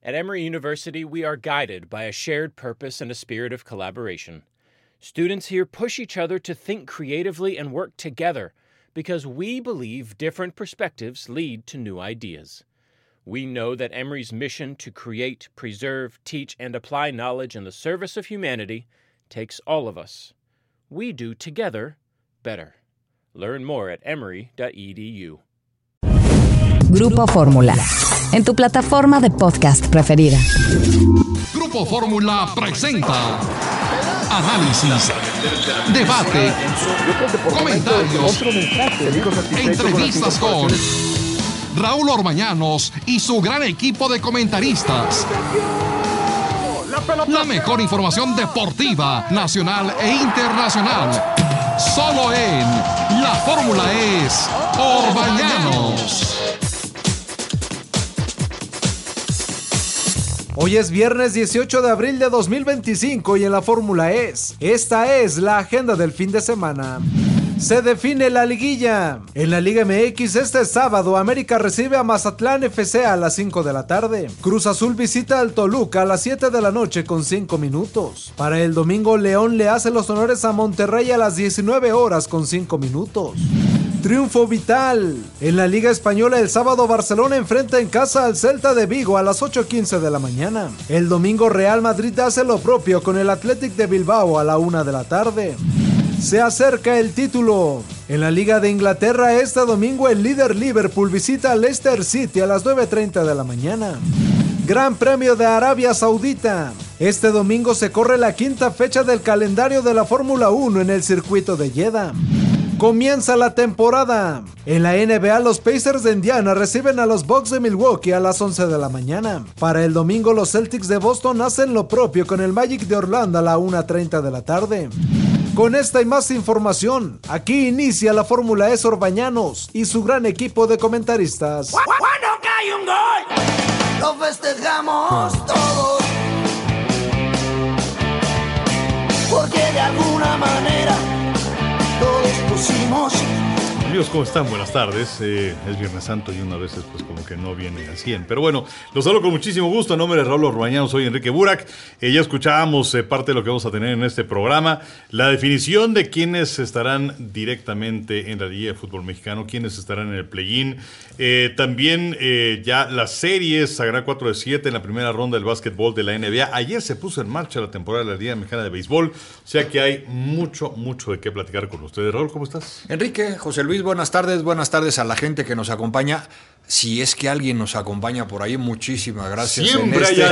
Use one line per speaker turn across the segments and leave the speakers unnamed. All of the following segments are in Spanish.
At Emory University, we are guided by a shared purpose and a spirit of collaboration. Students here push each other to think creatively and work together because we believe different perspectives lead to new ideas. We know that Emory's mission to create, preserve, teach, and apply knowledge in the service of humanity takes all of us. We do together better. Learn more at emory.edu.
Grupo Fórmula, en tu plataforma de podcast preferida.
Grupo Fórmula presenta análisis, debate, comentarios, entrevistas con Raúl Orbañanos y su gran equipo de comentaristas. La mejor información deportiva, nacional e internacional. Solo en La Fórmula es Orbañanos.
Hoy es viernes 18 de abril de 2025 y en la Fórmula esta es la agenda del fin de semana. Se define la liguilla. En la Liga MX este sábado, América recibe a Mazatlán FC a las 5 de la tarde. Cruz Azul visita al Toluca a las 7 de la noche con 5 minutos. Para el domingo, León le hace los honores a Monterrey a las 19 horas con 5 minutos. Triunfo vital. En la Liga Española el sábado Barcelona enfrenta en casa al Celta de Vigo a las 8:15 de la mañana. El domingo Real Madrid hace lo propio con el Athletic de Bilbao a la 1 de la tarde. Se acerca el título. En la Liga de Inglaterra este domingo el líder Liverpool visita al Leicester City a las 9:30 de la mañana. Gran Premio de Arabia Saudita. Este domingo se corre la quinta fecha del calendario de la Fórmula 1 en el circuito de Jeddah. Comienza la temporada. En la NBA, los Pacers de Indiana reciben a los Bucks de Milwaukee a las 11 de la mañana. Para el domingo, los Celtics de Boston hacen lo propio con el Magic de Orlando a la 1:30 de la tarde. Con esta y más información, aquí inicia la Fórmula E Orbañanos y su gran equipo de comentaristas.
Cuando cae un gol, lo festejamos todos, porque de alguna manera todos pusimos.
Amigos, ¿cómo están? Buenas tardes. Es Viernes Santo y una vez pues como que no viene al 100. Pero bueno, los saludo con muchísimo gusto. En nombre de Raúl Orbañano, soy Enrique Burak. Ya escuchábamos parte de lo que vamos a tener en este programa. La definición de quiénes estarán directamente en la Liga de Fútbol Mexicano, quiénes estarán en el play-in. También ya las series, Sagrada 4 de 7 en la primera ronda del básquetbol de la NBA. Ayer se puso en marcha la temporada de la Liga Mexicana de Béisbol. O sea que hay mucho de qué platicar con ustedes. Raúl, ¿cómo estás?
Enrique, José Luis, buenas tardes a la gente que nos acompaña. Si es que alguien nos acompaña por ahí, muchísimas gracias.
Siempre hay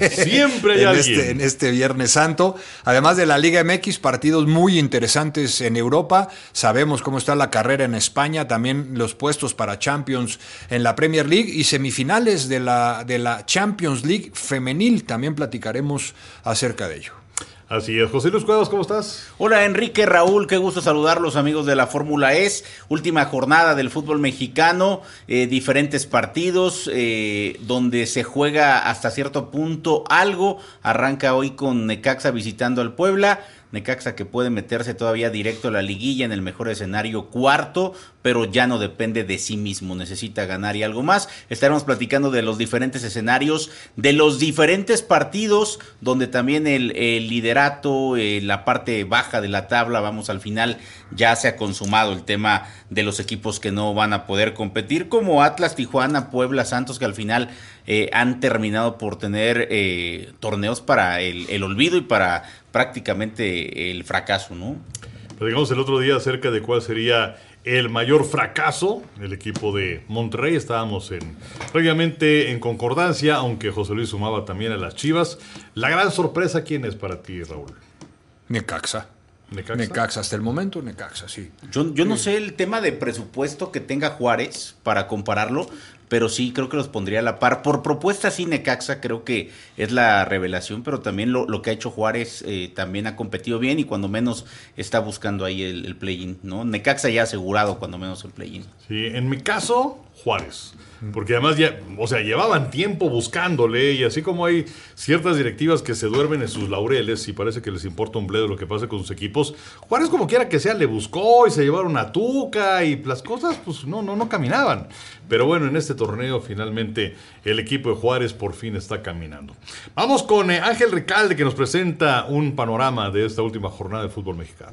alguien.
En este Viernes Santo. Además de la Liga MX, partidos muy interesantes en Europa. Sabemos cómo está la carrera en España, también los puestos para Champions en la Premier League y semifinales de la Champions League femenil. También platicaremos acerca de ello.
Así es. José Luis Cuadros, ¿cómo estás?
Hola Enrique, Raúl, qué gusto saludarlos amigos de la Fórmula E. Última jornada del fútbol mexicano, diferentes partidos donde se juega hasta cierto punto algo. Arranca hoy con Necaxa visitando al Puebla. Necaxa que puede meterse todavía directo a la liguilla, en el mejor escenario cuarto, pero ya no depende de sí mismo, necesita ganar y algo más. Estaremos platicando de los diferentes escenarios, de los diferentes partidos, donde también el liderato, la parte baja de la tabla, vamos, al final ya se ha consumado el tema de los equipos que no van a poder competir, como Atlas, Tijuana, Puebla, Santos, que al final han terminado por tener torneos para el olvido y para prácticamente el fracaso, ¿no?
Platicamos el otro día acerca de cuál sería el mayor fracaso del equipo de Monterrey. Estábamos previamente en concordancia, aunque José Luis sumaba también a las Chivas. La gran sorpresa, ¿quién es para ti, Raúl?
Necaxa, hasta el momento Necaxa, sí.
Yo no sé el tema de presupuesto que tenga Juárez para compararlo, pero sí creo que los pondría a la par. Por propuesta sí, Necaxa creo que es la revelación, pero también lo que ha hecho Juárez también ha competido bien y cuando menos está buscando ahí el play-in, ¿no? Necaxa ya ha asegurado cuando menos el play-in.
Sí, en mi caso, Juárez. Porque además ya, llevaban tiempo buscándole, y así como hay ciertas directivas que se duermen en sus laureles y parece que les importa un bledo lo que pasa con sus equipos, Juárez como quiera que sea le buscó y se llevaron a Tuca y las cosas pues no caminaban. Pero bueno, en este torneo, finalmente el equipo de Juárez por fin está caminando. Vamos con Ángel Ricalde, que nos presenta un panorama de esta última jornada de fútbol mexicano.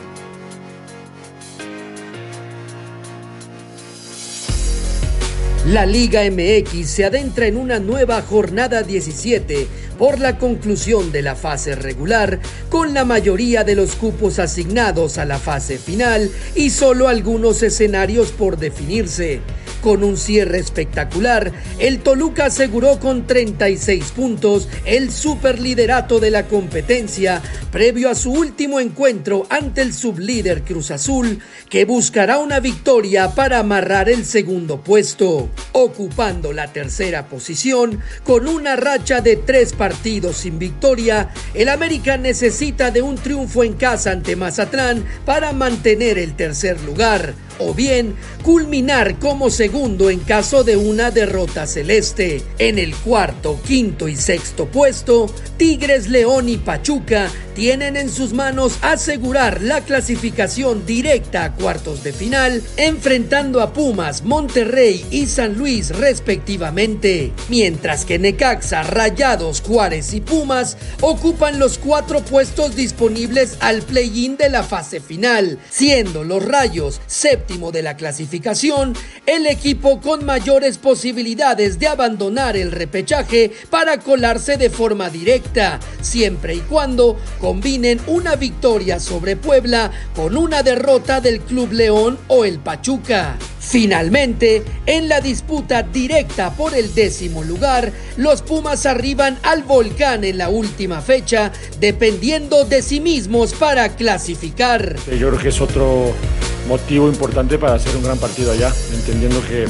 La Liga MX se adentra en una nueva jornada 17 por la conclusión de la fase regular, con la mayoría de los cupos asignados a la fase final y solo algunos escenarios por definirse. Con un cierre espectacular, el Toluca aseguró con 36 puntos el superliderato de la competencia previo a su último encuentro ante el sublíder Cruz Azul, que buscará una victoria para amarrar el segundo puesto. Ocupando la tercera posición, con una racha de 3 partidos sin victoria, el América necesita de un triunfo en casa ante Mazatlán para mantener el tercer lugar, o bien culminar como segundo en caso de una derrota celeste. En el cuarto, quinto y sexto puesto, Tigres, León y Pachuca tienen en sus manos asegurar la clasificación directa a cuartos de final, enfrentando a Pumas, Monterrey y San Luis respectivamente, mientras que Necaxa, Rayados, Juárez y Pumas ocupan los 4 puestos disponibles al play-in de la fase final, siendo los Rayos séptimo de la clasificación, el equipo con mayores posibilidades de abandonar el repechaje para colarse de forma directa, siempre y cuando combinen una victoria sobre Puebla con una derrota del Club León o el Pachuca. Finalmente, en la disputa directa por el 10º lugar, los Pumas arriban al Volcán en la última fecha, dependiendo de sí mismos para clasificar.
Yo creo que es otro motivo importante para hacer un gran partido allá, entendiendo que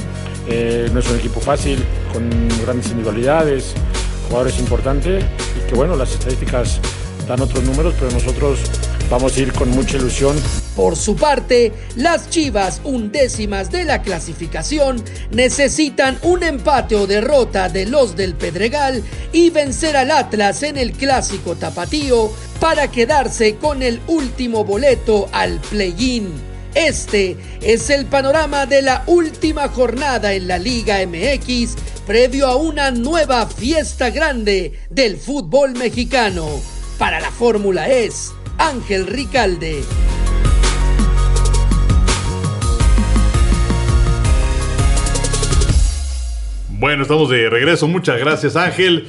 no es un equipo fácil, con grandes individualidades, jugadores importantes, y que bueno, las estadísticas dan otros números, pero nosotros vamos a ir con mucha ilusión.
Por su parte, las Chivas, 11º de la clasificación, necesitan un empate o derrota de los del Pedregal y vencer al Atlas en el clásico tapatío para quedarse con el último boleto al play-in. Este es el panorama de la última jornada en la Liga MX, previo a una nueva fiesta grande del fútbol mexicano. Para la Fórmula es Ángel Ricalde.
Bueno, estamos de regreso. Muchas gracias, Ángel.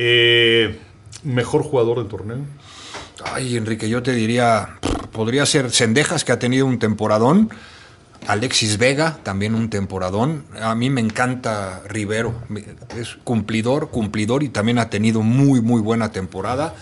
¿Mejor jugador del torneo?
Ay, Enrique, yo te diría, podría ser Cendejas, que ha tenido un temporadón. Alexis Vega, también un temporadón. A mí me encanta Rivero. Es cumplidor y también ha tenido muy buena temporada.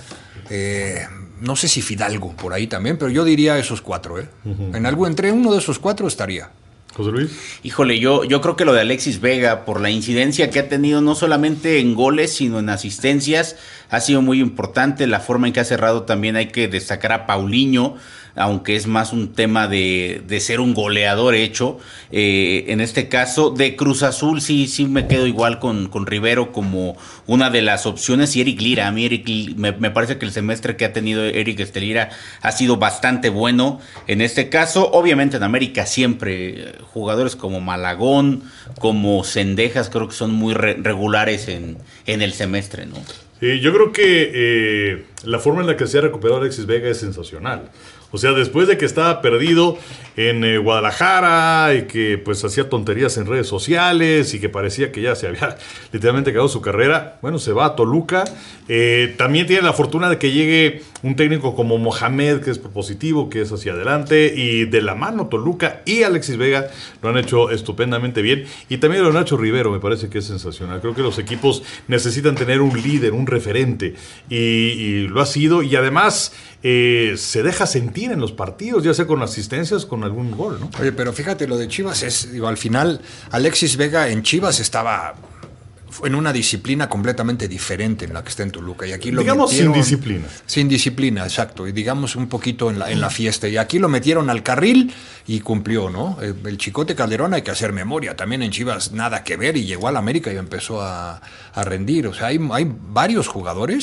No sé si Fidalgo por ahí también, pero yo diría esos 4. Entre uno de esos 4 estaría.
José Luis.
Híjole, yo creo que lo de Alexis Vega, por la incidencia que ha tenido no solamente en goles, sino en asistencias, ha sido muy importante. La forma en que ha cerrado también hay que destacar a Paulinho, aunque es más un tema de ser un goleador hecho. En este caso, de Cruz Azul sí me quedo igual con Rivero como una de las opciones, y Eric Lira. A mí me parece que el semestre que ha tenido Eric Lira ha sido bastante bueno. En este caso, obviamente en América siempre jugadores como Malagón, como Cendejas, creo que son muy regulares en el semestre, ¿no?
Yo creo que la forma en la que se ha recuperado Alexis Vega es sensacional. O sea, después de que estaba perdido en Guadalajara y que pues hacía tonterías en redes sociales y que parecía que ya se había literalmente acabado su carrera, bueno, se va a Toluca. También tiene la fortuna de que llegue un técnico como Mohamed, que es propositivo, que es hacia adelante, y de la mano Toluca y Alexis Vega lo han hecho estupendamente bien. Y también lo Nacho Rivero me parece que es sensacional. Creo que los equipos necesitan tener un líder, un referente, y lo ha sido, y además se deja sentir en los partidos, ya sea con asistencias, con algún gol, ¿no?
Oye, pero fíjate, lo de Chivas es, al final, Alexis Vega en Chivas estaba en una disciplina completamente diferente en la que está en Toluca, y aquí lo
digamos
metieron,
sin disciplina.
Sin disciplina, exacto, y digamos un poquito en la fiesta, y aquí lo metieron al carril y cumplió, ¿no? El Chicote Calderón, hay que hacer memoria, también en Chivas nada que ver, y llegó al América y empezó a rendir. O sea, hay varios jugadores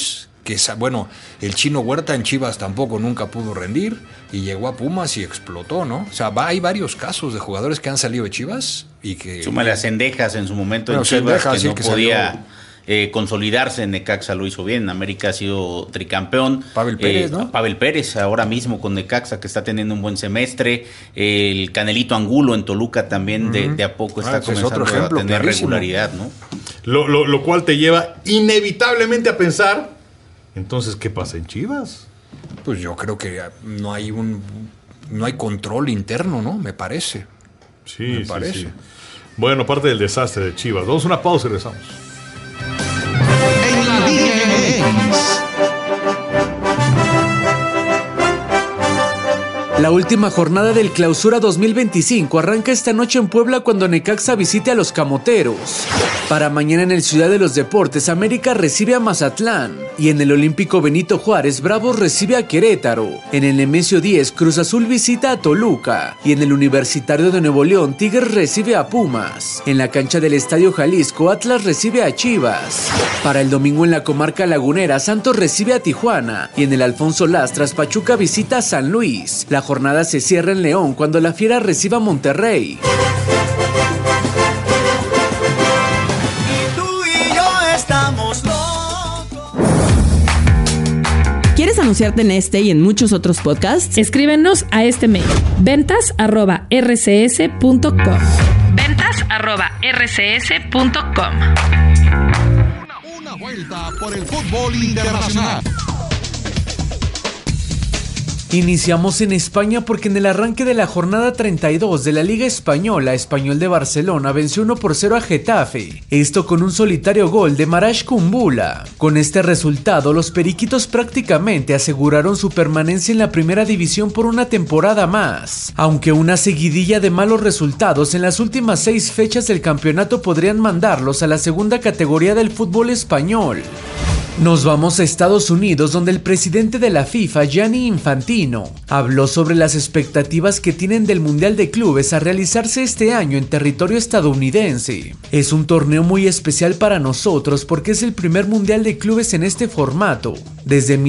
bueno, el Chino Huerta en Chivas tampoco nunca pudo rendir y llegó a Pumas y explotó, ¿no? O sea, hay varios casos de jugadores que han salido de Chivas y que...
Súmale a Cendejas en su momento en Chivas, que no podía consolidarse. En Necaxa lo hizo bien, América ha sido tricampeón.
Pavel Pérez, ¿no?
Pavel Pérez ahora mismo con Necaxa, que está teniendo un buen semestre. El Canelito Angulo en Toluca también de a poco está comenzando a tener regularidad, ¿no?
Lo cual te lleva inevitablemente a pensar, entonces, ¿qué pasa en Chivas?
Pues yo creo que no hay control interno, ¿no? Me parece.
Sí. Bueno, parte del desastre de Chivas. Vamos a una pausa y regresamos.
En la Liga MX.
La última jornada del Clausura 2025 arranca esta noche en Puebla cuando Necaxa visite a los Camoteros. Para mañana en el Ciudad de los Deportes, América recibe a Mazatlán. Y en el Olímpico Benito Juárez, Bravos recibe a Querétaro. En el Nemesio 10, Cruz Azul visita a Toluca. Y en el Universitario de Nuevo León, Tigres recibe a Pumas. En la cancha del Estadio Jalisco, Atlas recibe a Chivas. Para el domingo en la comarca lagunera, Santos recibe a Tijuana. Y en el Alfonso Lastras, Pachuca visita a San Luis. La jornada se cierra en León cuando la Fiera reciba a Monterrey.
¿Quieres anunciarte en este y en muchos otros podcasts?
Escríbenos a este mail: ventas@rcs.com. ventas@rcs.com.
Una vuelta por el fútbol internacional.
Iniciamos en España porque en el arranque de la jornada 32 de la Liga Española, Español de Barcelona venció 1-0 a Getafe, esto con un solitario gol de Marash Kumbula. Con este resultado, los periquitos prácticamente aseguraron su permanencia en la primera división por una temporada más, aunque una seguidilla de malos resultados en las últimas 6 fechas del campeonato podrían mandarlos a la segunda categoría del fútbol español. Nos vamos a Estados Unidos, donde el presidente de la FIFA, Gianni Infantino, habló sobre las expectativas que tienen del Mundial de Clubes a realizarse este año en territorio estadounidense. Es un torneo muy especial para nosotros porque es el primer Mundial de Clubes en este formato. Desde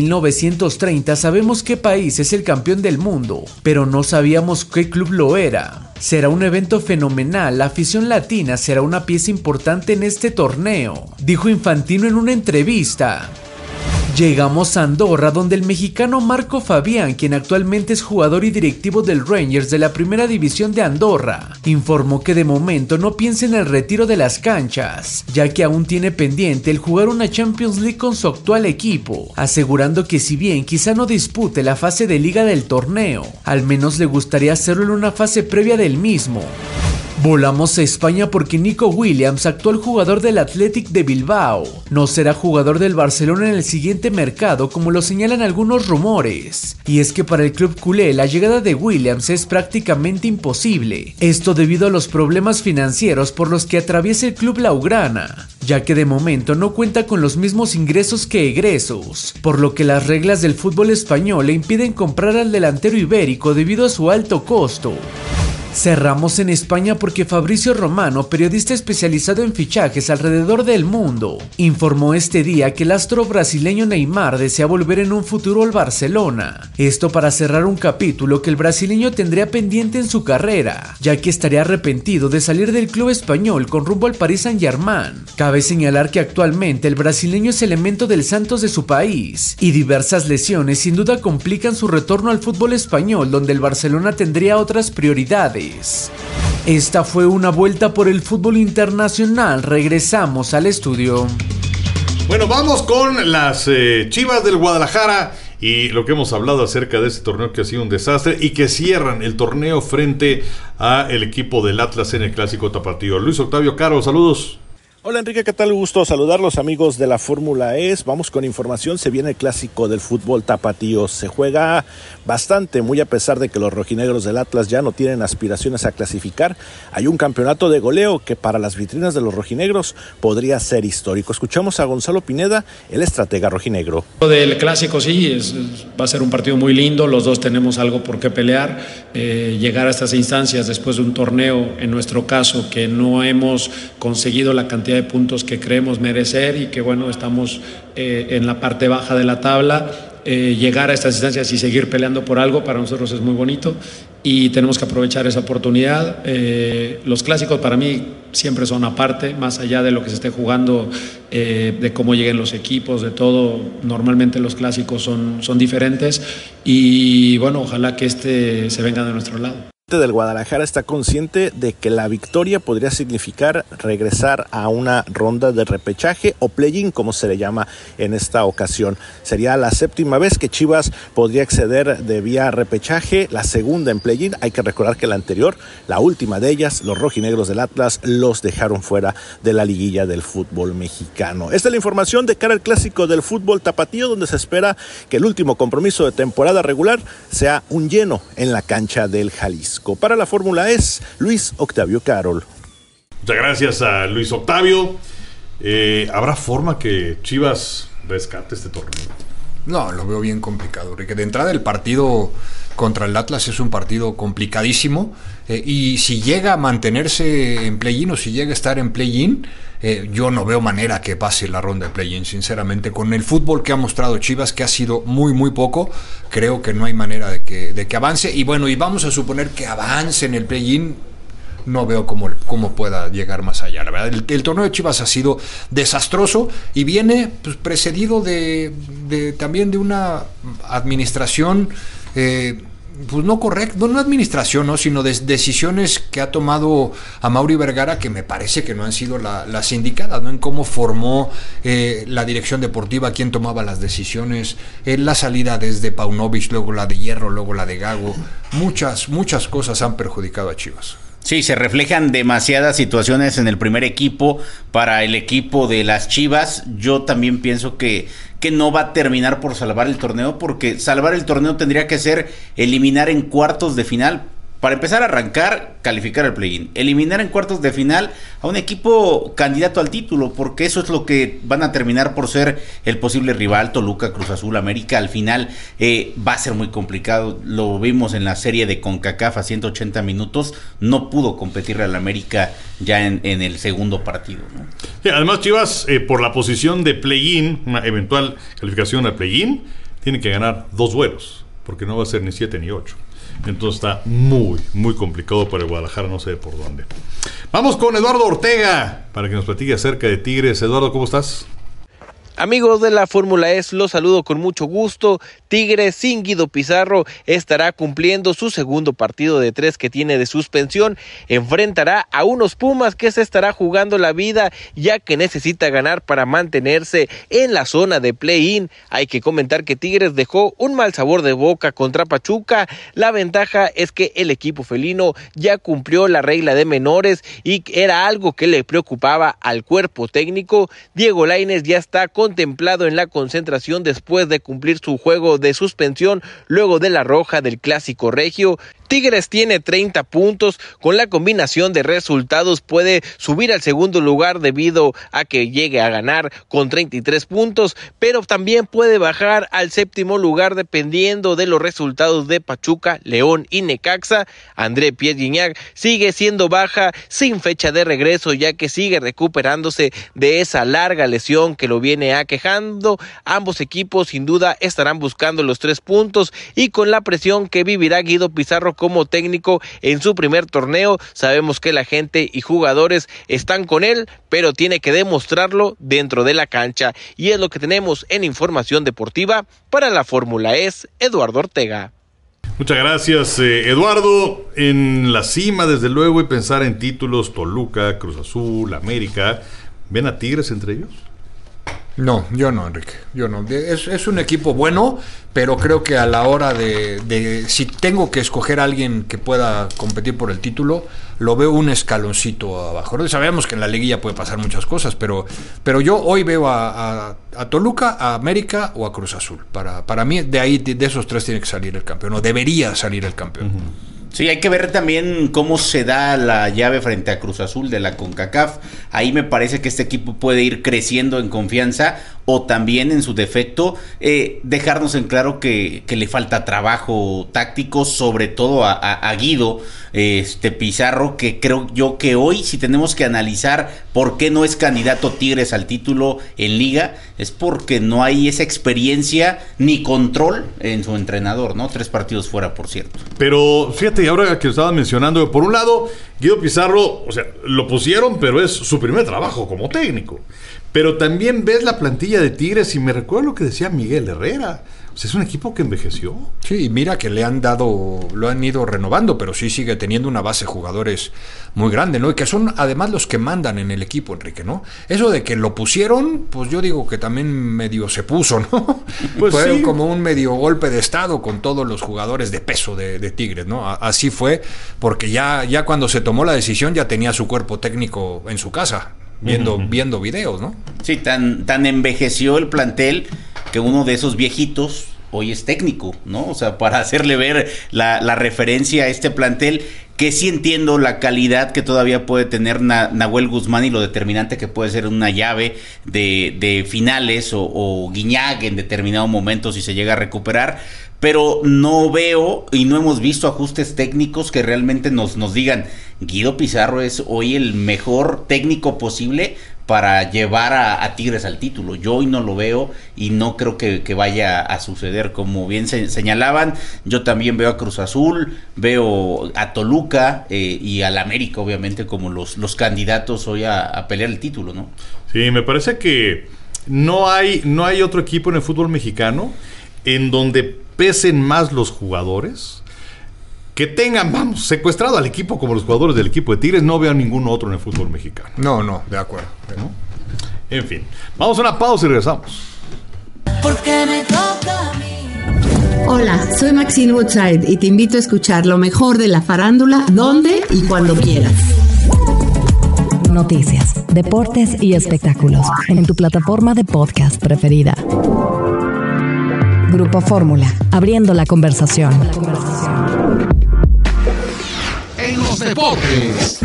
1930 sabemos qué país es el campeón del mundo, pero no sabíamos qué club lo era. Será un evento fenomenal, la afición latina será una pieza importante en este torneo, dijo Infantino en una entrevista. Llegamos a Andorra, donde el mexicano Marco Fabián, quien actualmente es jugador y directivo del Rangers de la primera división de Andorra, informó que de momento no piensa en el retiro de las canchas, ya que aún tiene pendiente el jugar una Champions League con su actual equipo, asegurando que si bien quizá no dispute la fase de liga del torneo, al menos le gustaría hacerlo en una fase previa del mismo. Volamos a España porque Nico Williams, actual jugador del Athletic de Bilbao, no será jugador del Barcelona en el siguiente mercado, como lo señalan algunos rumores. Y es que para el club culé la llegada de Williams es prácticamente imposible, esto debido a los problemas financieros por los que atraviesa el club blaugrana, ya que de momento no cuenta con los mismos ingresos que egresos, por lo que las reglas del fútbol español le impiden comprar al delantero ibérico debido a su alto costo. Cerramos en España porque Fabricio Romano, periodista especializado en fichajes alrededor del mundo, informó este día que el astro brasileño Neymar desea volver en un futuro al Barcelona. Esto para cerrar un capítulo que el brasileño tendría pendiente en su carrera, ya que estaría arrepentido de salir del club español con rumbo al Paris Saint-Germain. Cabe señalar que actualmente el brasileño es elemento del Santos de su país, y diversas lesiones sin duda complican su retorno al fútbol español, donde el Barcelona tendría otras prioridades. Esta fue una vuelta por el fútbol internacional. Regresamos al estudio.
Bueno, vamos con las Chivas del Guadalajara y lo que hemos hablado acerca de este torneo que ha sido un desastre y que cierran el torneo frente al equipo del Atlas en el Clásico Tapatío. Luis Octavio Caro, saludos.
Hola Enrique, ¿qué tal? Gusto saludarlos, amigos de la Fórmula E. Vamos con información. Se viene el clásico del fútbol tapatío. Se juega bastante, muy a pesar de que los rojinegros del Atlas ya no tienen aspiraciones a clasificar. Hay un campeonato de goleo que para las vitrinas de los rojinegros podría ser histórico. Escuchamos a Gonzalo Pineda, el estratega rojinegro.
Del clásico sí, va a ser un partido muy lindo. Los dos tenemos algo por qué pelear. Llegar a estas instancias después de un torneo, en nuestro caso, que no hemos conseguido la cantidad
de puntos que creemos merecer y que bueno, estamos en la parte baja de la tabla. Llegar a estas instancias y seguir peleando por algo para nosotros es muy bonito y tenemos que aprovechar esa oportunidad. Los clásicos para mí siempre son aparte, más allá de lo que se esté jugando, de cómo lleguen los equipos, de todo. Normalmente los clásicos son diferentes y bueno, ojalá que se venga de nuestro lado.
Del Guadalajara está consciente de que la victoria podría significar regresar a una ronda de repechaje o play-in, como se le llama en esta ocasión. Sería la 7ª vez que Chivas podría acceder de vía repechaje, la segunda en play-in. Hay que recordar que la anterior, la última de ellas, los rojinegros del Atlas los dejaron fuera de la liguilla del fútbol mexicano. Esta es la información de cara al clásico del fútbol tapatío, donde se espera que el último compromiso de temporada regular sea un lleno en la cancha del Jalisco. Para la Fórmula es Luis Octavio Carol.
Muchas gracias a Luis Octavio. ¿Habrá forma que Chivas rescate este torneo?
No, lo veo bien complicado, Enrique. De entrada, el partido contra el Atlas es un partido complicadísimo, y si llega a mantenerse en play-in o si llega a estar en play-in, yo no veo manera que pase la ronda de play-in, sinceramente. Con el fútbol que ha mostrado Chivas, que ha sido muy, muy poco, creo que no hay manera de que avance. Y bueno, y vamos a suponer que avance en el play-in, no veo cómo pueda llegar más allá. La verdad, el torneo de Chivas ha sido desastroso y viene pues, precedido también de una administración pues no correcta, no administración, ¿no? Sino decisiones que ha tomado Amaury Vergara que me parece que no han sido las indicadas, ¿no? En cómo formó la dirección deportiva, quién tomaba las decisiones, la salida desde Paunovic, luego la de Hierro, luego la de Gago. Muchas cosas han perjudicado a Chivas.
Sí, se reflejan demasiadas situaciones en el primer equipo para el equipo de las Chivas. Yo también pienso que no va a terminar por salvar el torneo, porque salvar el torneo tendría que ser eliminar en cuartos de final. Para empezar a arrancar, calificar al play-in. Eliminar en cuartos de final a un equipo candidato al título, porque eso es lo que van a terminar por ser el posible rival. Toluca, Cruz Azul, América. Al final va a ser muy complicado. Lo vimos en la serie de CONCACAF a 180 minutos. No pudo competirle al América ya en el segundo partido, ¿no?
Sí, además, Chivas, por la posición de play-in, una eventual calificación al play-in, tiene que ganar 2 duelos, porque no va a ser ni 7 ni 8. Entonces está muy, muy complicado para el Guadalajara, no sé por dónde. Vamos con Eduardo Ortega para que nos platique acerca de Tigres. Eduardo, ¿cómo estás?
Amigos de la Fórmula E, los saludo con mucho gusto. Tigres sin Guido Pizarro estará cumpliendo su segundo partido de 3 que tiene de suspensión. Enfrentará a unos Pumas que se estará jugando la vida, ya que necesita ganar para mantenerse en la zona de play-in. Hay que comentar que Tigres dejó un mal sabor de boca contra Pachuca. La ventaja es que el equipo felino ya cumplió la regla de menores y era algo que le preocupaba al cuerpo técnico. Diego Lainez ya está contemplado en la concentración después de cumplir su juego de suspensión luego de la roja del Clásico Regio. Tigres tiene 30 puntos, con la combinación de resultados puede subir al segundo lugar debido a que llegue a ganar con 33 puntos, pero también puede bajar al séptimo lugar dependiendo de los resultados de Pachuca, León y Necaxa. André Pierre Gignac sigue siendo baja sin fecha de regreso, ya que sigue recuperándose de esa larga lesión que lo viene aquejando. Ambos equipos sin duda estarán buscando los 3 puntos y con la presión que vivirá Guido Pizarro como técnico en su primer torneo, sabemos que la gente y jugadores están con él, pero tiene que demostrarlo dentro de la cancha, y es lo que tenemos en información deportiva. Para la Fórmula E, Eduardo Ortega.
Muchas gracias, Eduardo. En la cima, desde luego, y pensar en títulos, Toluca, Cruz Azul, América. ¿Ven a Tigres entre ellos?
No, yo no, Enrique, yo no. Es un equipo bueno, pero creo que a la hora de si tengo que escoger a alguien que pueda competir por el título, lo veo un escaloncito abajo. Sabemos que en la liguilla puede pasar muchas cosas, pero yo hoy veo a Toluca, a América o a Cruz Azul. Para mí, de ahí, de esos 3 tiene que salir el campeón, o debería salir el campeón.
Uh-huh.
Sí, hay que ver también cómo se da la llave frente a Cruz Azul de la CONCACAF. Ahí me parece que este equipo puede ir creciendo en confianza o también en su defecto dejarnos en claro que le falta trabajo táctico, sobre todo a Guido Pizarro, que creo yo que hoy, si tenemos que analizar por qué no es candidato Tigres al título en Liga, es porque no hay esa experiencia ni control en su entrenador, ¿no? 3 partidos fuera, por cierto.
Pero fíjate, ahora que estaba mencionando, por un lado, Guido Pizarro, o sea, lo pusieron, pero es su primer trabajo como técnico. Pero también ves la plantilla de Tigres y me recuerdo lo que decía Miguel Herrera. O sea, es un equipo que envejeció.
Sí, y mira que lo han ido renovando, pero sí sigue teniendo una base de jugadores muy grande, ¿no? Y que son además los que mandan en el equipo, Enrique, ¿no? Eso de que lo pusieron, pues yo digo que también medio se puso, ¿no? Pues fue sí, como un medio golpe de estado con todos los jugadores de peso de Tigres, ¿no? Así fue, porque ya cuando se tomó la decisión ya tenía su cuerpo técnico en su casa, viendo videos, ¿no?
Sí, tan envejeció el plantel que uno de esos viejitos hoy es técnico, ¿no? O sea, para hacerle ver la referencia a este plantel, que sí entiendo la calidad que todavía puede tener Nahuel Guzmán y lo determinante que puede ser una llave de finales o Guiñac en determinado momento si se llega a recuperar, pero no veo y no hemos visto ajustes técnicos que realmente nos digan Guido Pizarro es hoy el mejor técnico posible para llevar a Tigres al título. Yo hoy no lo veo y no creo que vaya a suceder. Como bien señalaban, yo también veo a Cruz Azul, veo a Toluca y al América, obviamente, como los candidatos hoy a pelear el título, ¿no?
Sí, me parece que no hay otro equipo en el fútbol mexicano en donde pesen más los jugadores, que tengan, secuestrado al equipo como los jugadores del equipo de Tigres. No veo a ningún otro en el fútbol mexicano.
No, de acuerdo.
¿No? En fin, vamos a una pausa y regresamos.
Porque me toca a mí.
Hola, soy Maxine Woodside y te invito a escuchar lo mejor de la farándula, donde y cuando quieras.
Noticias, deportes y espectáculos en tu plataforma de podcast preferida. Grupo Fórmula, abriendo la conversación.
En los deportes.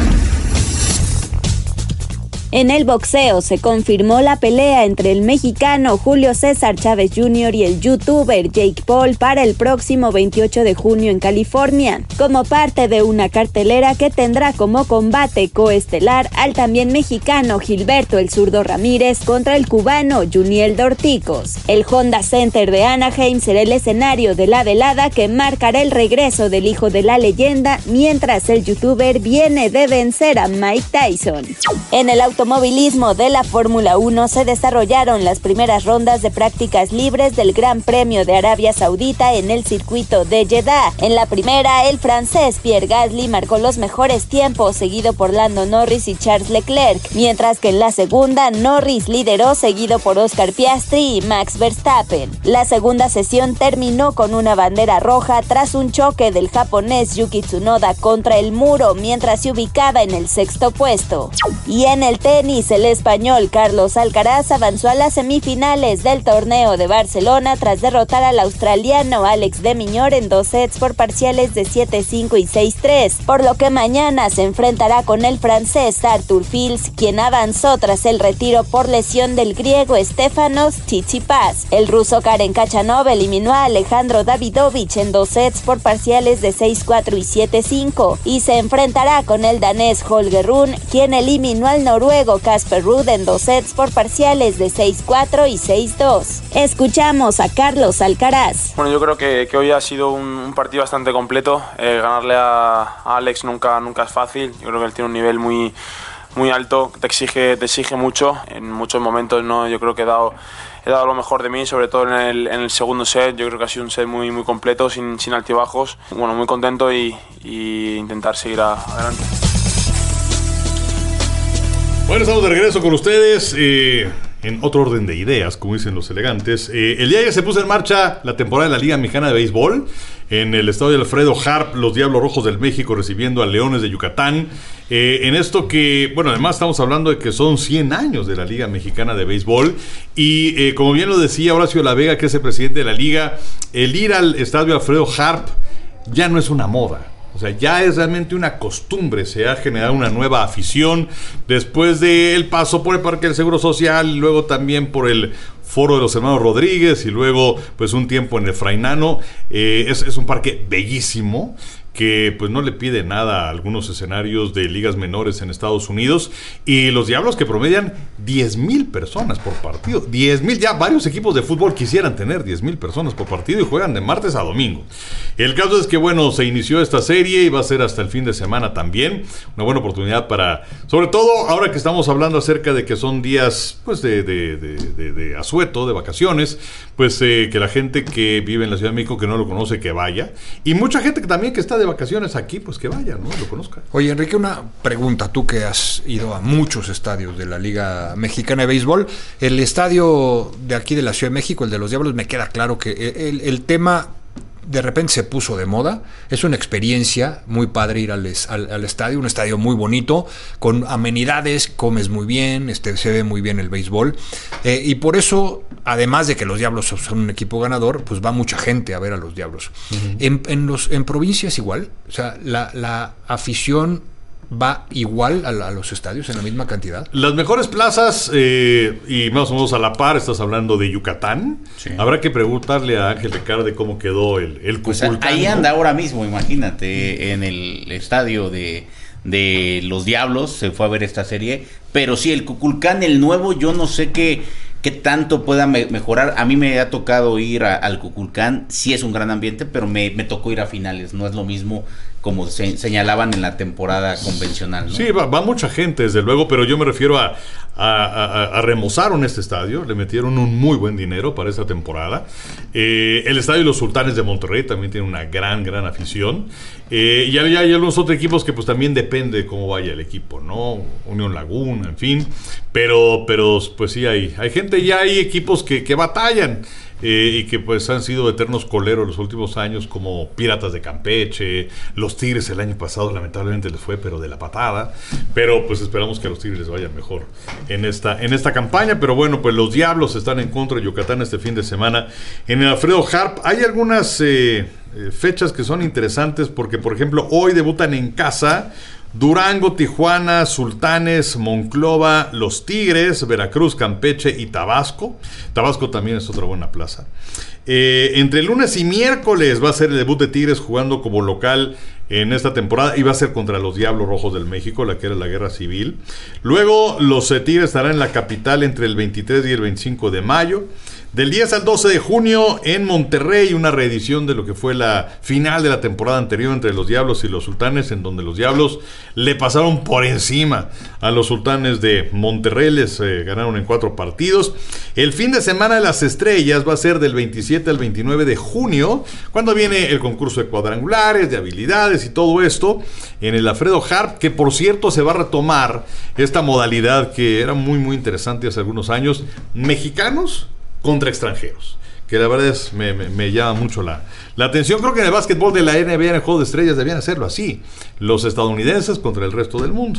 En el boxeo se confirmó la pelea entre el mexicano Julio César Chávez Jr. y el youtuber Jake Paul para el próximo 28 de junio en California, como parte de una cartelera que tendrá como combate coestelar al también mexicano Gilberto el Zurdo Ramírez contra el cubano Juniel Dorticos. El Honda Center de Anaheim será el escenario de la velada que marcará el regreso del hijo de la leyenda, mientras el youtuber viene de vencer a Mike Tyson. En el automovilismo de la Fórmula 1 se desarrollaron las primeras rondas de prácticas libres del Gran Premio de Arabia Saudita en el circuito de Jeddah. En la primera, el francés Pierre Gasly marcó los mejores tiempos, seguido por Lando Norris y Charles Leclerc, mientras que en la segunda, Norris lideró, seguido por Oscar Piastri y Max Verstappen. La segunda sesión terminó con una bandera roja tras un choque del japonés Yuki Tsunoda contra el muro, mientras se ubicaba en el sexto puesto. Y en el tenis, el español Carlos Alcaraz avanzó a las semifinales del torneo de Barcelona tras derrotar al australiano Alex de Minaur en 2 sets por parciales de 7-5 y 6-3, por lo que mañana se enfrentará con el francés Arthur Fils, quien avanzó tras el retiro por lesión del griego Stefanos Tsitsipas. El ruso Karen Khachanov eliminó a Alejandro Davidovich en 2 sets por parciales de 6-4 y 7-5, y se enfrentará con el danés Holger Rune, quien eliminó al noruego Casper Ruud en 2 sets por parciales de 6-4 y 6-2. Escuchamos a Carlos Alcaraz.
Bueno, yo creo que hoy ha sido un partido bastante completo. Ganarle a Alex nunca es fácil. Yo creo que él tiene un nivel muy alto, te exige mucho. En muchos momentos no, yo creo que he dado lo mejor de mí, sobre todo en el segundo set. Yo creo que ha sido un set muy completo, sin altibajos. Bueno, muy contento y intentar seguir adelante.
Bueno, estamos de regreso con ustedes en otro orden de ideas, como dicen los elegantes. El día de ayer se puso en marcha la temporada de la Liga Mexicana de Béisbol en el estadio Alfredo Harp, los Diablos Rojos del México recibiendo a Leones de Yucatán. En esto que, bueno, además estamos hablando de que son 100 años de la Liga Mexicana de Béisbol y como bien lo decía Horacio La Vega, que es el presidente de la Liga, el ir al estadio Alfredo Harp ya no es una moda. O sea, ya es realmente una costumbre, se ha generado una nueva afición después del paso por el Parque del Seguro Social, luego también por el Foro de los Hermanos Rodríguez y luego pues un tiempo en el Frainano. Es un parque bellísimo que pues no le pide nada a algunos escenarios de ligas menores en Estados Unidos, y los Diablos que promedian 10,000 personas por partido. 10,000, ya varios equipos de fútbol quisieran tener 10,000 personas por partido y juegan de martes a domingo. El caso es que bueno, se inició esta serie y va a ser hasta el fin de semana también. Una buena oportunidad para, sobre todo ahora que estamos hablando acerca de que son días pues de asueto, de vacaciones, pues que la gente que vive en la Ciudad de México, que no lo conoce, que vaya, y mucha gente que también que está de vacaciones aquí, pues que vaya, ¿no? Lo conozca.
Oye, Enrique, una pregunta. Tú que has ido a muchos estadios de la Liga Mexicana de Béisbol, el estadio de aquí de la Ciudad de México, el de los Diablos, me queda claro que el tema de repente se puso de moda. Es una experiencia muy padre ir al estadio, un estadio muy bonito, con amenidades, comes muy bien, se ve muy bien el béisbol, y por eso, además de que los Diablos son un equipo ganador, pues va mucha gente a ver a los Diablos. En provincias igual, o sea, la afición va igual a los estadios en la misma cantidad.
Las mejores plazas, y más o menos a la par, estás hablando de Yucatán. Sí. Habrá que preguntarle a Ángel Ricardo cómo quedó el Cuculcán.
Pues ahí anda ahora mismo, imagínate, en el estadio de los Diablos, se fue a ver esta serie. Pero sí, el Cuculcán, el nuevo, yo no sé qué tanto pueda mejorar. A mí me ha tocado ir al Cuculcán, sí es un gran ambiente, pero me tocó ir a finales, no es lo mismo como señalaban en la temporada convencional, ¿no?
Sí, va mucha gente, desde luego, pero yo me refiero a remozaron este estadio, le metieron un muy buen dinero para esta temporada. El estadio de los Sultanes de Monterrey también tiene una gran afición. Y hay algunos otros equipos que pues también depende de cómo vaya el equipo, ¿no? Unión Laguna, en fin. Pero pues sí, hay gente, ya hay equipos que batallan. Y que pues han sido eternos coleros los últimos años, como Piratas de Campeche, los Tigres el año pasado lamentablemente les fue pero de la patada, pero pues esperamos que a los Tigres les vaya mejor en esta campaña. Pero bueno, pues los Diablos están en contra de Yucatán este fin de semana en el Alfredo Harp. Hay algunas fechas que son interesantes porque, por ejemplo, hoy debutan en casa Durango, Tijuana, Sultanes, Monclova, Los Tigres, Veracruz, Campeche y Tabasco. Tabasco también es otra buena plaza. Entre lunes y miércoles va a ser el debut de Tigres jugando como local en esta temporada, y va a ser contra los Diablos Rojos del México, la que era la guerra civil. Luego los Tigres estarán en la capital entre el 23 y el 25 de mayo. Del 10 al 12 de junio en Monterrey, una reedición de lo que fue la final de la temporada anterior entre los Diablos y los Sultanes, en donde los Diablos le pasaron por encima a los Sultanes de Monterrey, les ganaron en 4 partidos. El fin de semana de las estrellas va a ser del 27 al 29 de junio, cuando viene el concurso de cuadrangulares, de habilidades y todo esto, en el Alfredo Harp, que por cierto se va a retomar esta modalidad que era muy interesante hace algunos años, mexicanos contra extranjeros, que la verdad me llama mucho la atención. Creo que en el básquetbol de la NBA, en el juego de estrellas, debían hacerlo así, los estadounidenses contra el resto del mundo.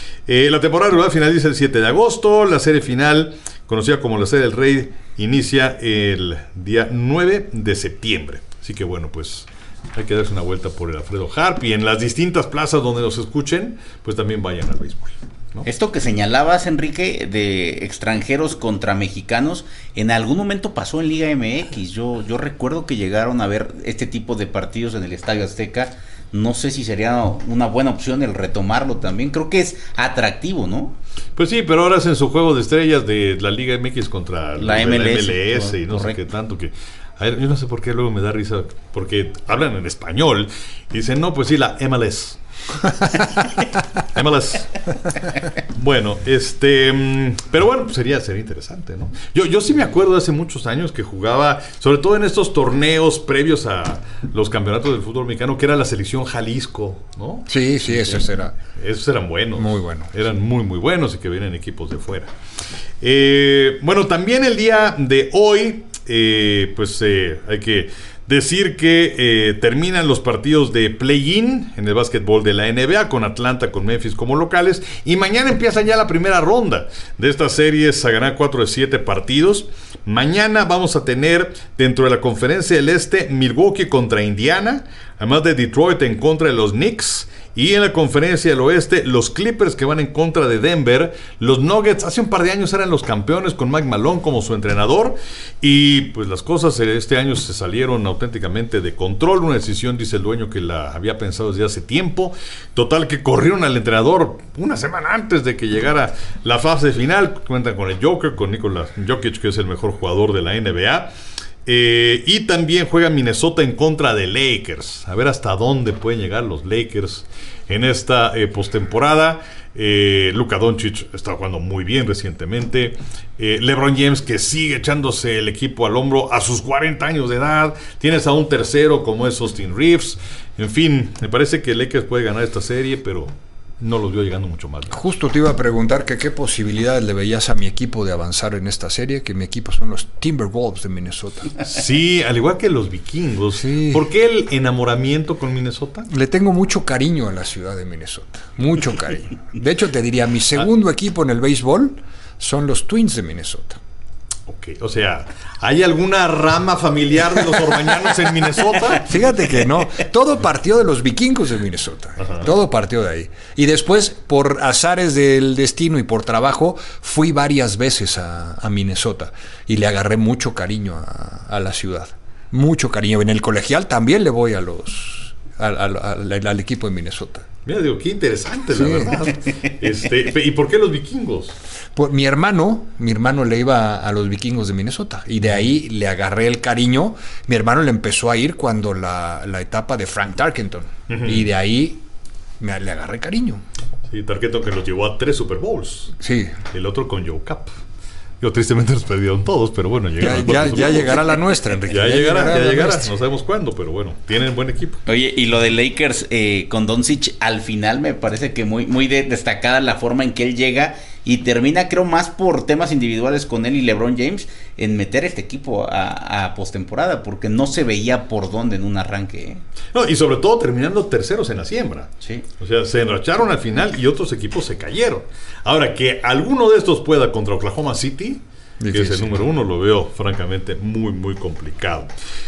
La temporada regular finaliza el 7 de agosto, la serie final, conocida como la Serie del Rey, inicia el día 9 de septiembre. Así que bueno, pues hay que darse una vuelta por el Alfredo Harp, y en las distintas plazas donde nos escuchen, pues también vayan al béisbol, ¿no?
Esto que señalabas, Enrique, de extranjeros contra mexicanos, en algún momento pasó en Liga MX. Yo recuerdo que llegaron a ver este tipo de partidos en el Estadio Azteca. No sé si sería una buena opción el retomarlo también. Creo que es atractivo, ¿no?
Pues sí, pero ahora hacen su juego de estrellas de la Liga MX contra
la
MLS y no sé qué tanto que... A ver, yo no sé por qué luego me da risa, porque hablan en español y dicen, no, pues sí, la MLS. MLS. Bueno, pero bueno, pues sería interesante, ¿no? Yo sí me acuerdo de hace muchos años que jugaba, sobre todo en estos torneos previos a los campeonatos del fútbol mexicano, que era la selección Jalisco, ¿no?
Sí, esos
eran buenos.
Muy buenos.
Eran muy buenos, y que vienen equipos de fuera. Bueno, también el día de hoy, hay que decir que terminan los partidos de play-in en el básquetbol de la NBA, con Atlanta, con Memphis como locales, y mañana empieza ya la primera ronda de estas series a ganar 4 de 7 partidos. Mañana vamos a tener dentro de la Conferencia del Este Milwaukee contra Indiana, además de Detroit en contra de los Knicks, Y en la conferencia del oeste, los Clippers que van en contra de Denver. Los Nuggets hace un par de años eran los campeones con Mike Malone como su entrenador. Y pues las cosas este año se salieron auténticamente de control. Una decisión, dice el dueño, que la había pensado desde hace tiempo. Total que corrieron al entrenador una semana antes de que llegara la fase final. Cuentan con el Joker, con Nikola Jokic, que es el mejor jugador de la NBA. Y también juega Minnesota en contra de Lakers. A ver hasta dónde pueden llegar los Lakers en esta postemporada. Luka Doncic está jugando muy bien recientemente. LeBron James, que sigue echándose el equipo al hombro a sus 40 años de edad. Tienes a un tercero como es Austin Reeves. En fin, me parece que Lakers puede ganar esta serie, pero no los veo llegando mucho más.
Justo te iba a preguntar que qué posibilidades le veías a mi equipo de avanzar en esta serie, que mi equipo son los Timberwolves de Minnesota.
Sí, al igual que los vikingos. Sí. ¿Por qué el enamoramiento con Minnesota?
Le tengo mucho cariño a la ciudad de Minnesota, mucho cariño. De hecho, te diría, mi segundo equipo en el béisbol son los Twins de Minnesota.
Ok, o sea, ¿hay alguna rama familiar de los orbañanos en Minnesota?
Fíjate que no, todo partió de los vikingos de Minnesota. Ajá. Todo partió de ahí. Y después, por azares del destino y por trabajo, fui varias veces a Minnesota y le agarré mucho cariño a la ciudad. Mucho cariño. En el colegial también le voy al equipo de Minnesota.
Mira, digo, qué interesante, sí. La verdad. ¿Y por qué los vikingos?
Pues mi hermano le iba a los vikingos de Minnesota y de ahí le agarré el cariño. Mi hermano le empezó a ir cuando la etapa de Frank Tarkenton, y de ahí le agarré cariño.
Sí, Tarkenton, que los llevó a 3 Super Bowls.
Sí.
El otro con Joe Cap. Yo tristemente los perdieron todos, pero bueno, llegaron.
Ya llegará la nuestra, Enrique.
Ya llegará. No sabemos cuándo, pero bueno, tienen buen equipo.
Oye, y lo de Lakers con Doncic, al final me parece que muy destacada la forma en que él llega y termina, creo, más por temas individuales con él y LeBron James en meter este equipo a postemporada, porque no se veía por dónde en un arranque.
No, y sobre todo terminando terceros en la siembra.
Sí.
O sea, se enracharon al final y otros equipos se cayeron. Ahora, que alguno de estos pueda contra Oklahoma City, difícil, que es el número 1, lo veo francamente muy, muy complicado.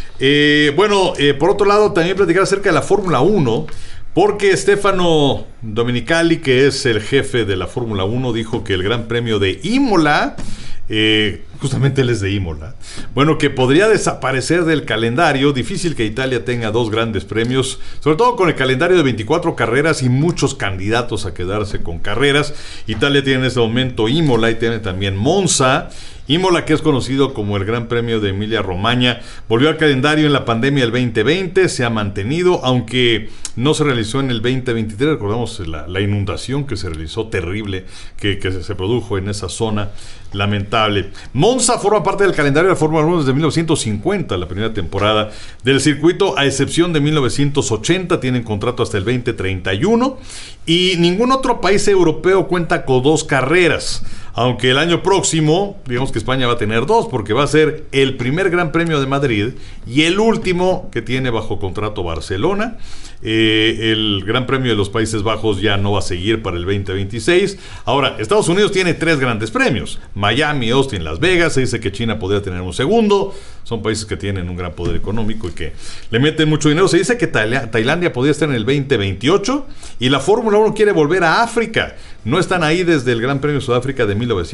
Por otro lado, también platicar acerca de la Fórmula 1, porque Stefano Domenicali, que es el jefe de la Fórmula 1, dijo que el Gran Premio de Imola, justamente él es de Imola, bueno, que podría desaparecer del calendario. Difícil que Italia tenga 2 grandes premios, sobre todo con el calendario de 24 carreras y muchos candidatos a quedarse con carreras. Italia tiene en este momento Imola y tiene también Monza. Imola, que es conocido como el Gran Premio de Emilia-Romagna, volvió al calendario en la pandemia del 2020, se ha mantenido, aunque no se realizó en el 2023. Recordamos la inundación que se realizó terrible, que se produjo en esa zona lamentable. Monza forma parte del calendario de la Fórmula 1 desde 1950, la primera temporada del circuito, a excepción de 1980, tienen contrato hasta el 2031, y ningún otro país europeo cuenta con 2 carreras. Aunque el año próximo, digamos que España va a tener 2, porque va a ser el primer Gran Premio de Madrid y el último que tiene bajo contrato Barcelona. El Gran Premio de los Países Bajos ya no va a seguir para el 2026. Ahora, Estados Unidos tiene 3 grandes premios: Miami, Austin, Las Vegas. Se dice que China podría tener un segundo. Son países que tienen un gran poder económico y que le meten mucho dinero. Se dice que Tailandia podría estar en el 2028, y la Fórmula 1 quiere volver a África. No están ahí desde el Gran Premio de Sudáfrica de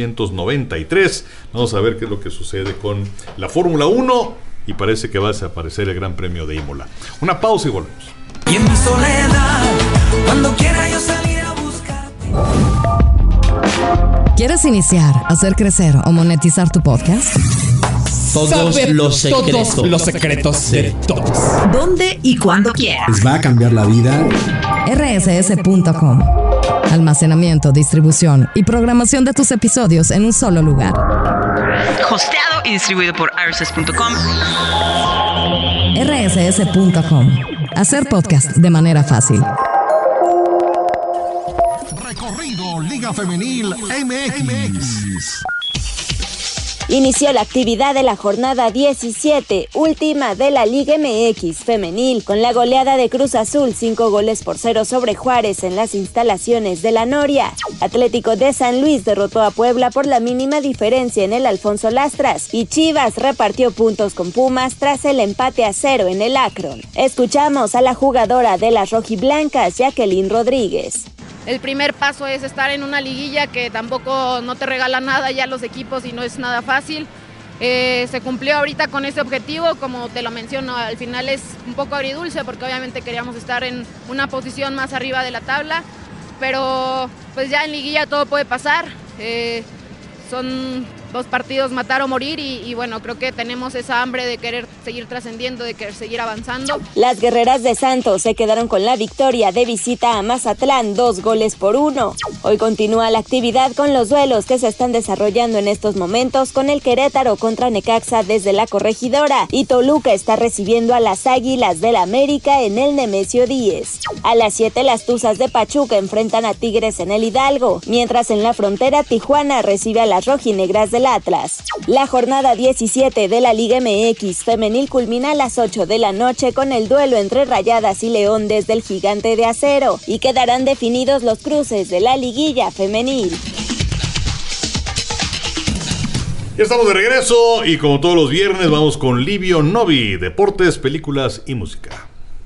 1993. Vamos a ver qué es lo que sucede con la Fórmula 1, y parece que va a desaparecer el Gran Premio de Imola. Una pausa y volvemos.
Y en mi soledad, cuando quiera yo salir a buscarte.
¿Quieres iniciar, hacer crecer o monetizar tu podcast?
Todos los secretos de todos.
¿Dónde y cuándo quieras?
Les va a cambiar la vida.
rss.com. Almacenamiento, distribución y programación de tus episodios en un solo lugar.
Hosteado y distribuido por rss.com.
rss.com. Hacer podcast de manera fácil.
Recorrido Liga Femenil MX.
Inició la actividad de la jornada 17, última de la Liga MX femenil, con la goleada de Cruz Azul 5-0 sobre Juárez en las instalaciones de la Noria. Atlético de San Luis derrotó a Puebla por la mínima diferencia en el Alfonso Lastras y Chivas repartió puntos con Pumas tras el empate a 0 en el Akron. Escuchamos a la jugadora de las rojiblancas, Jacqueline Rodríguez.
El primer paso es estar en una liguilla que tampoco no te regala nada ya los equipos y no es nada fácil. Se cumplió ahorita con ese objetivo, como te lo menciono, al final es un poco agridulce porque obviamente queríamos estar en una posición más arriba de la tabla, pero pues ya en liguilla todo puede pasar. Son 2 partidos matar o morir y bueno, creo que tenemos esa hambre de querer seguir trascendiendo, de querer seguir avanzando.
Las guerreras de Santos se quedaron con la victoria de visita a Mazatlán 2-1. Hoy continúa la actividad con los duelos que se están desarrollando en estos momentos, con el Querétaro contra Necaxa desde la Corregidora y Toluca está recibiendo a las Águilas del América en el Nemesio 10. A las 7 las Tuzas de Pachuca enfrentan a Tigres en el Hidalgo, mientras en la frontera Tijuana recibe a las rojinegras del Atlas. La jornada 17 de la Liga MX femenil culmina a las 8 de la noche con el duelo entre Rayadas y León desde el Gigante de Acero y quedarán definidos los cruces de la liguilla femenil.
Ya estamos de regreso y como todos los viernes vamos con Livio Novi, deportes, películas y música.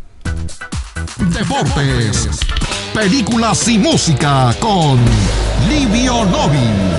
Deportes, películas y música con Livio Novi.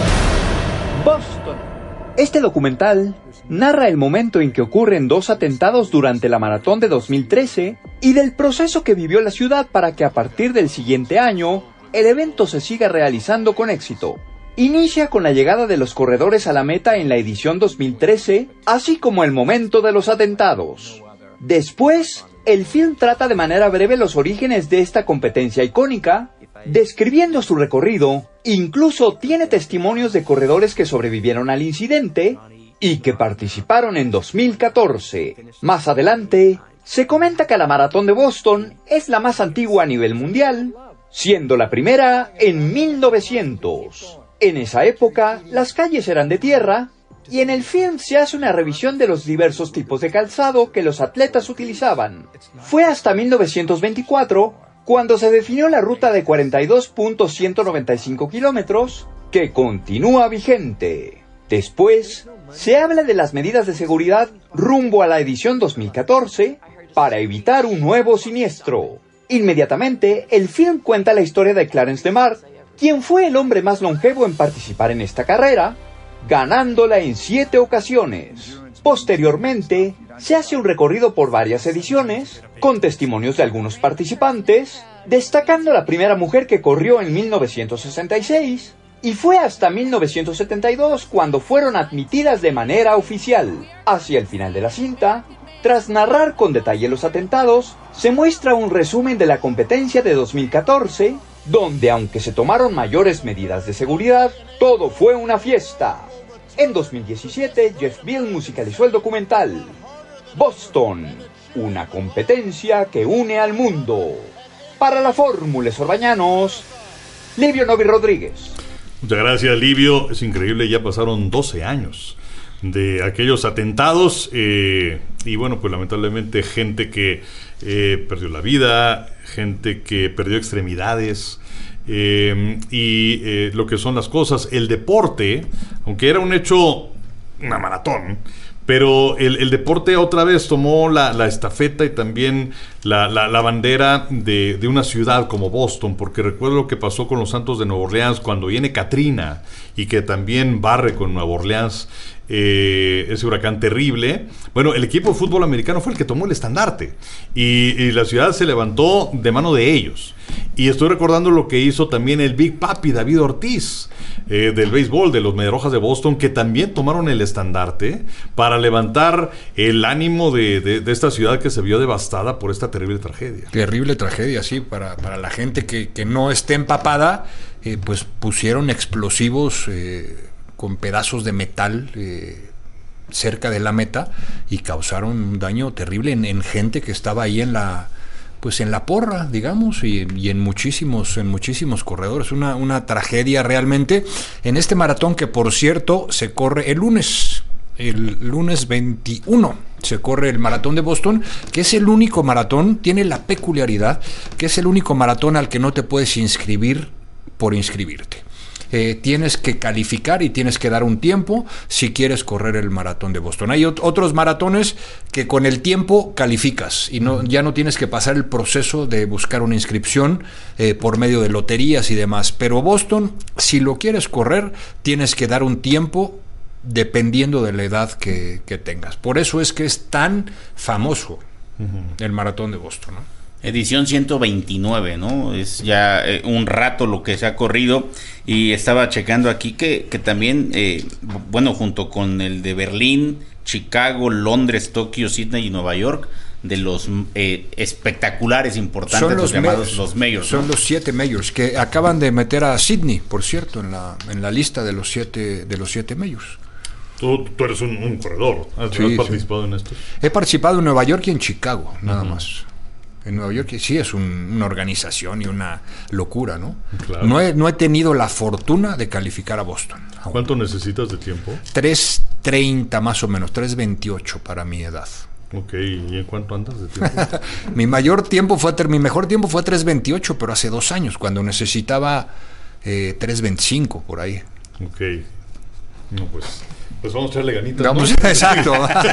Boston. Este documental narra el momento en que ocurren 2 atentados durante la maratón de 2013 y del proceso que vivió la ciudad para que a partir del siguiente año el evento se siga realizando con éxito. Inicia con la llegada de los corredores a la meta en la edición 2013, así como el momento de los atentados. Después, el film trata de manera breve los orígenes de esta competencia icónica, describiendo su recorrido. Incluso tiene testimonios de corredores que sobrevivieron al incidente y que participaron en 2014. Más adelante, se comenta que la maratón de Boston es la más antigua a nivel mundial, siendo la primera en 1900. En esa época, las calles eran de tierra, y en el film se hace una revisión de los diversos tipos de calzado que los atletas utilizaban. Fue hasta 1924 cuando se definió la ruta de 42.195 kilómetros, que continúa vigente. Después, se habla de las medidas de seguridad rumbo a la edición 2014 para evitar un nuevo siniestro. Inmediatamente, el film cuenta la historia de Clarence DeMar, quien fue el hombre más longevo en participar en esta carrera, ganándola en 7 ocasiones. Posteriormente, se hace un recorrido por varias ediciones, con testimonios de algunos participantes, destacando la primera mujer que corrió en 1966, y fue hasta 1972 cuando fueron admitidas de manera oficial. Hacia el final de la cinta, tras narrar con detalle los atentados, se muestra un resumen de la competencia de 2014, donde aunque se tomaron mayores medidas de seguridad, todo fue una fiesta. En 2017, Jeff Beal musicalizó el documental Boston, una competencia que une al mundo. Para la Fórmula Orbañanos, Livio Novi Rodríguez.
Muchas gracias, Livio. Es increíble, ya pasaron 12 años de aquellos atentados y bueno, pues lamentablemente gente que perdió la vida, gente que perdió extremidades y lo que son las cosas, el deporte, aunque era un hecho, una maratón, pero el deporte otra vez tomó la estafeta y también la bandera de una ciudad como Boston, porque recuerdo lo que pasó con los Santos de Nueva Orleans cuando viene Katrina y que también barre con Nueva Orleans, ese huracán terrible. Bueno, el equipo de fútbol americano fue el que tomó el estandarte y la ciudad se levantó de mano de ellos. Y estoy recordando lo que hizo también el Big Papi David Ortiz del béisbol, de los Mediarrojas de Boston, que también tomaron el estandarte para levantar el ánimo de esta ciudad que se vio devastada por esta terrible tragedia.
Terrible tragedia, sí, para la gente que no esté empapada, pues pusieron explosivos con pedazos de metal cerca de la meta y causaron un daño terrible en gente que estaba ahí en la pues en la porra, digamos, y en muchísimos corredores. Una tragedia realmente en este maratón, que por cierto se corre el lunes 21 se corre el maratón de Boston, que es el único maratón, tiene la peculiaridad que es el único maratón al que no te puedes inscribir por inscribirte. Tienes que calificar y tienes que dar un tiempo si quieres correr el maratón de Boston. Hay otros maratones que con el tiempo calificas y ya no tienes que pasar el proceso de buscar una inscripción por medio de loterías y demás. Pero Boston, si lo quieres correr, tienes que dar un tiempo dependiendo de la edad que tengas. Por eso es que es tan famoso el maratón de Boston, ¿no?
Edición 129, ¿no? Es ya un rato lo que se ha corrido, y estaba checando aquí que también, bueno, junto con el de Berlín, Chicago, Londres, Tokio, Sydney y Nueva York, de los espectaculares importantes,
son
los llamados los majors.
Son, ¿no?, los 7 majors, que acaban de meter a Sydney, por cierto, en la lista de los 7 majors.
Tú eres un corredor. ¿Has participado en estos?
He participado en Nueva York y en Chicago, nada más. En Nueva York sí es una organización y una locura, ¿no? Claro. No he tenido la fortuna de calificar a Boston.
¿Cuánto necesitas de tiempo?
3:30 más o menos, 3:28 para mi edad.
Ok, ¿y en cuánto andas de tiempo?
Mi mejor tiempo fue 3:28, pero hace 2 años, cuando necesitaba 3:25 por ahí.
Ok. No, pues vamos a echarle ganitas.
Vamos, ¿no? Exacto.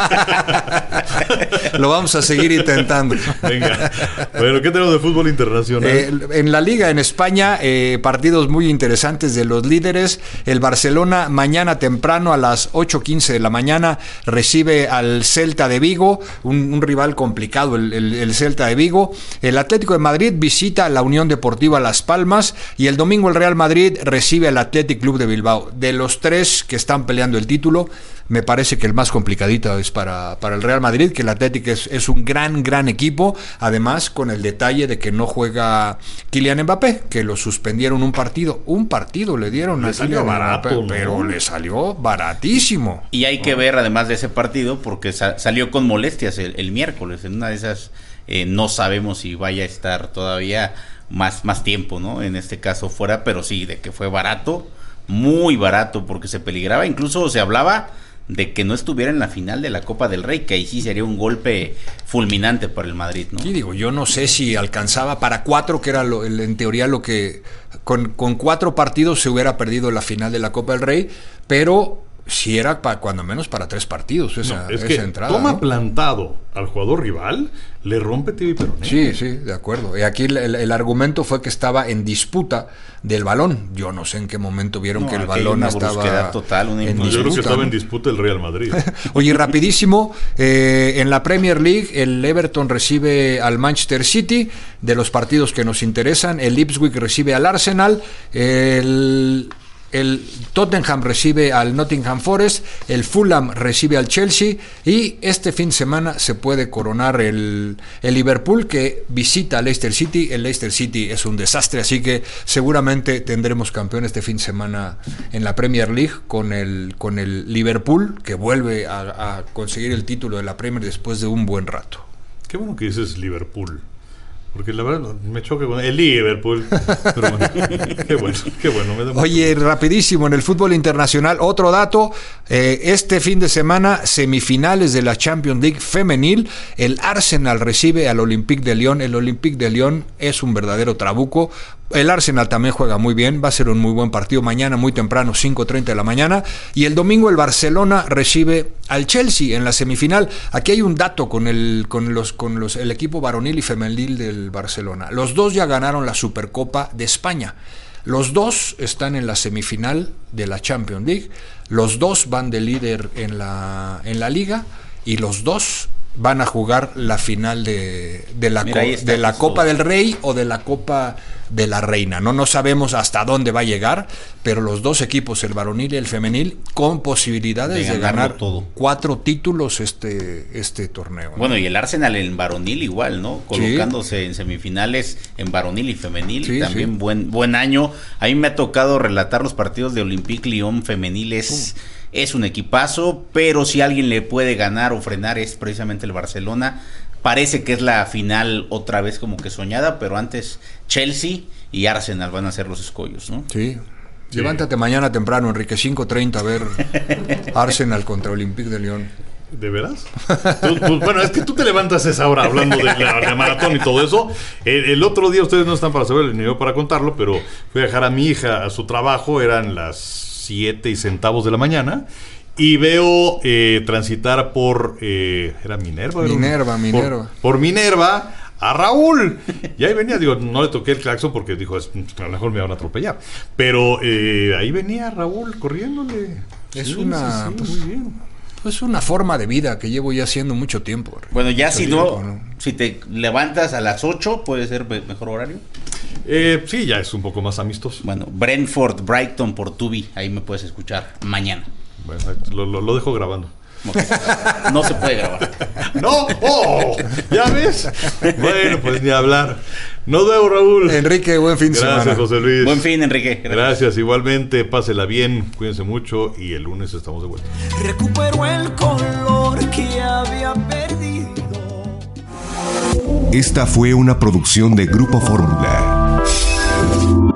Lo vamos a seguir intentando.
Venga. Bueno, ¿qué tenemos de fútbol internacional?
En la Liga en España, partidos muy interesantes de los líderes. El Barcelona mañana temprano a las 8:15 de la mañana recibe al Celta de Vigo, un rival complicado, el Celta de Vigo. El Atlético de Madrid visita a la Unión Deportiva Las Palmas, y el domingo el Real Madrid recibe al Athletic Club de Bilbao. De los 3 que están peleando el título, me parece que el más complicadito es para el Real Madrid, que el Atlético es un gran equipo, además con el detalle de que no juega Kylian Mbappé, que lo suspendieron un partido le dieron a Kylian Mbappé, ¿no? Pero le salió baratísimo.
Y hay que ver además de ese partido, porque salió con molestias el miércoles, en una de esas no sabemos si vaya a estar todavía más tiempo, ¿no? En este caso fuera, pero sí, de que fue barato, muy barato, porque se peligraba, incluso se hablaba de que no estuviera en la final de la Copa del Rey, que ahí sí sería un golpe fulminante para el Madrid, ¿no?
Sí, digo, yo no sé si alcanzaba para 4, que era en teoría lo que con 4 partidos se hubiera perdido la final de la Copa del Rey, pero si era cuando menos para 3 partidos esa entrada.
Toma, ¿no? Plantado al jugador rival, le rompe tibia y peroné.
Sí, de acuerdo. Y aquí el argumento fue que estaba en disputa del balón. Yo no sé en qué momento vieron que el balón estaba
total,
en disputa.
Yo creo que estaba en disputa el Real Madrid.
Oye, rapidísimo, en la Premier League el Everton recibe al Manchester City. De los partidos que nos interesan, el Ipswich recibe al Arsenal, el Tottenham recibe al Nottingham Forest, el Fulham recibe al Chelsea, y este fin de semana se puede coronar el Liverpool, que visita al Leicester City. El Leicester City es un desastre, así que seguramente tendremos campeón este fin de semana en la Premier League con el Liverpool, que vuelve a conseguir el título de la Premier después de un buen rato.
Qué bueno que dices Liverpool, porque la verdad me choca con el Liverpool. Pero bueno, qué bueno.
Oye, rapidísimo, en el fútbol internacional, otro dato. Este fin de semana, semifinales de la Champions League femenil. El Arsenal recibe al Olympique de Lyon. El Olympique de Lyon es un verdadero trabuco. El Arsenal también juega muy bien, va a ser un muy buen partido mañana, muy temprano, 5:30 de la mañana. Y el domingo el Barcelona recibe al Chelsea en la semifinal. Aquí hay un dato con el equipo varonil y femenil del Barcelona. Los dos ya ganaron la Supercopa de España. Los dos están en la semifinal de la Champions League. Los dos van de líder en la Liga, y los dos van a jugar la final de la Copa del Rey o de la Copa de la Reina. No sabemos hasta dónde va a llegar, pero los dos equipos, el varonil y el femenil, con posibilidades de ganar todo. 4 títulos este torneo, ¿no?
Bueno, y el Arsenal en varonil igual, ¿no? Colocándose en semifinales en varonil y femenil, también buen año. A mí me ha tocado relatar los partidos de Olympique Lyon femenil. Es un equipazo, pero si alguien le puede ganar o frenar es precisamente el Barcelona, parece que es la final otra vez como que soñada, pero antes Chelsea y Arsenal van a ser los escollos, ¿no?
Sí. Levántate mañana temprano, Enrique, 5:30 a ver Arsenal contra Olympique de Lyon.
¿De veras? Bueno, es que tú te levantas a esa hora hablando de la maratón y todo eso. El otro día, ustedes no están para saberlo ni yo para contarlo, pero fui a dejar a mi hija a su trabajo, eran las 7 y centavos de la mañana, y veo transitar por ¿era Minerva? Por Minerva a Raúl, y ahí venía, digo, no le toqué el claxon porque dijo, a lo mejor me van a atropellar, pero ahí venía Raúl corriéndole.
Es muy bien. Es una forma de vida que llevo ya haciendo mucho tiempo.
Bueno, ya si te levantas a las 8, puede ser mejor horario.
Sí, ya es un poco más amistoso.
Bueno, Brentford, Brighton por Tubi, ahí me puedes escuchar mañana.
Bueno, lo dejo grabando.
Okay. No se puede grabar.
¡No! ¡Oh! ¿Ya ves? Bueno, pues ni hablar. Nos vemos, Raúl.
Enrique, buen fin de semana.
Gracias, José Luis.
Buen fin, Enrique.
Gracias, igualmente. Pásela bien, cuídense mucho y el lunes estamos de vuelta.
Recuperó el color que había perdido.
Esta fue una producción de Grupo Fórmula.